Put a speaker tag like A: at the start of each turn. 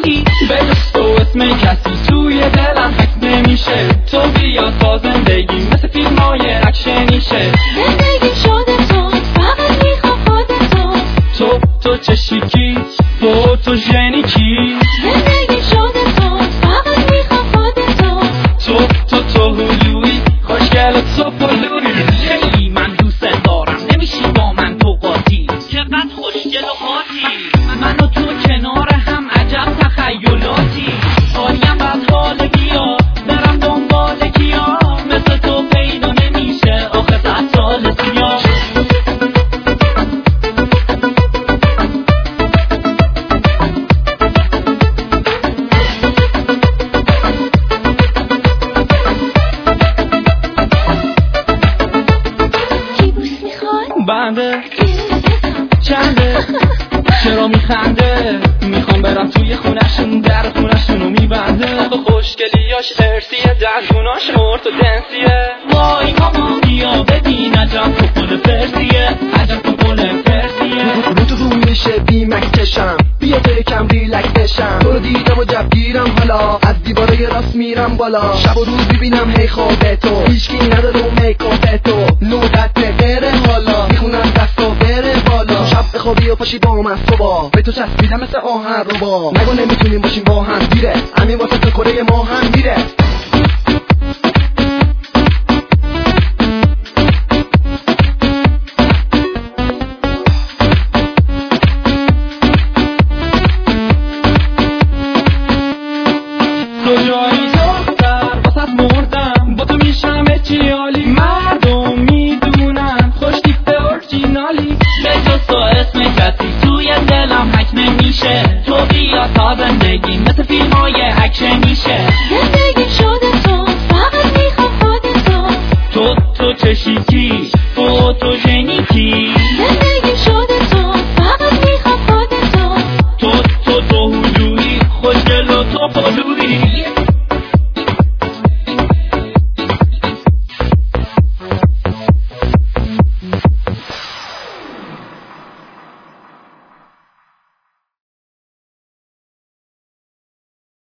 A: باحالی به جز تو اسم کسی توی دلم حک نمیشه. تو بیا تا زندگی مثل فیلم های اکشنیشه.
B: زندگی شده تو فقط میخوام خودتو.
A: تو چشیکی فوتوژنیکی.
B: زندگی شده تو فقط میخوام خودتو.
A: تو هلویی خوشگل تو پلویی. خیلی من دوست دارم نمیشی با من تو قاطی. چقدر خوشگل و خاطی من و تو کنار هم عجب تخیلاتی. حالیم بد حال بیا برم دنبال کیا. مثل تو پیدا نمیشه آخه 100 سال سیاه. بنده چنده چرا میخنده؟ میخوام برم توی خونشون در خونشونو میبنده. آقا خوشگلیاش ارسیه دندوناش ارتودنسیه. وای ماما بیا ببین عجب تو پل فرسیه. عجب تو پل فرسیه.
C: رو تو رویشه بیمک کشم بیا ترکم ریلک بشم. تو رو دیدم و جبگیرم حالا از دیواره راست میرم بالا. شب و روز ببینم هی خواب تو هیچکی نداره و میکاپ تو. نوبت بره حالا میخونم دستا بره بالا. شب بخوابی و پاشی با من صبح به تو چسبیدم مثل آهن رو با. نگو نمیتونیم باشیم با هم دیره همین واسه تو کره ما هم میره.
A: کجایی دختر واسه مردم با تو میشم چی عالی. مردم میدونن خوش تیپ اورجینالی. به جز تو اسم کسی توی دلم حک نمیشه. تو بیا تا زندگی مثل فیلم های اکشنیشه.
B: زندگی شده تو فقط میخوام خودتو.
A: تو چشیکی فوتوژنیکی.
B: زندگی شده تو فقط میخوام خودتو.
A: تو هلویی خوشگل و تو پلویی.